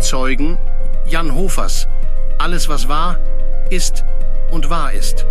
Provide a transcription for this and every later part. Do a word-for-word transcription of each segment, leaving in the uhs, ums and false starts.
Zeugen Jan Hofers. Alles, was war, ist und wahr ist.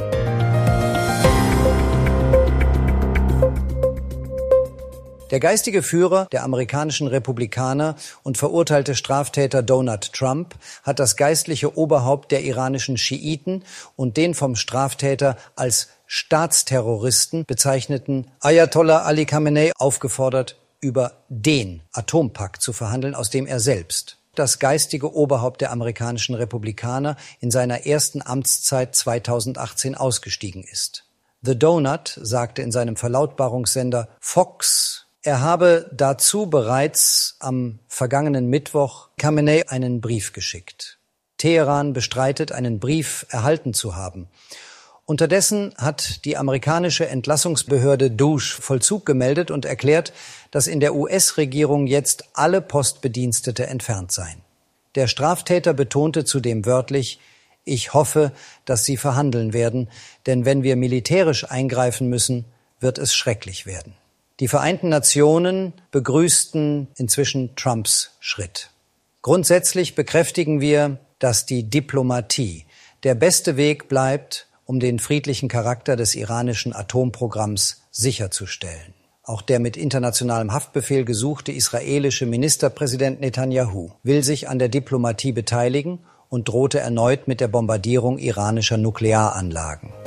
Der geistige Führer der amerikanischen Republikaner und verurteilte Straftäter Donald Trump hat das geistliche Oberhaupt der iranischen Schiiten und den vom Straftäter als Staatsterroristen bezeichneten Ayatollah Ali Khamenei aufgefordert, über den Atompakt zu verhandeln, aus dem er selbst, das geistige Oberhaupt der amerikanischen Republikaner, in seiner ersten Amtszeit zweitausendachtzehn ausgestiegen ist. The Donut sagte in seinem Verlautbarungssender Fox, er habe dazu bereits am vergangenen Mittwoch Khamenei einen Brief geschickt. Teheran bestreitet, einen Brief erhalten zu haben. Unterdessen hat die amerikanische Entlassungsbehörde D O S H Vollzug gemeldet und erklärt, dass in der U S-Regierung jetzt alle Postbedienstete entfernt seien. Der Straftäter betonte zudem wörtlich, ich hoffe, dass sie verhandeln werden, denn wenn wir militärisch eingreifen müssen, wird es schrecklich werden. Die Vereinten Nationen begrüßten inzwischen Trumps Schritt. Grundsätzlich bekräftigen wir, dass die Diplomatie der beste Weg bleibt, um den friedlichen Charakter des iranischen Atomprogramms sicherzustellen. Auch der mit internationalem Haftbefehl gesuchte israelische Ministerpräsident Netanyahu will sich an der Diplomatie beteiligen und drohte erneut mit der Bombardierung iranischer Nuklearanlagen.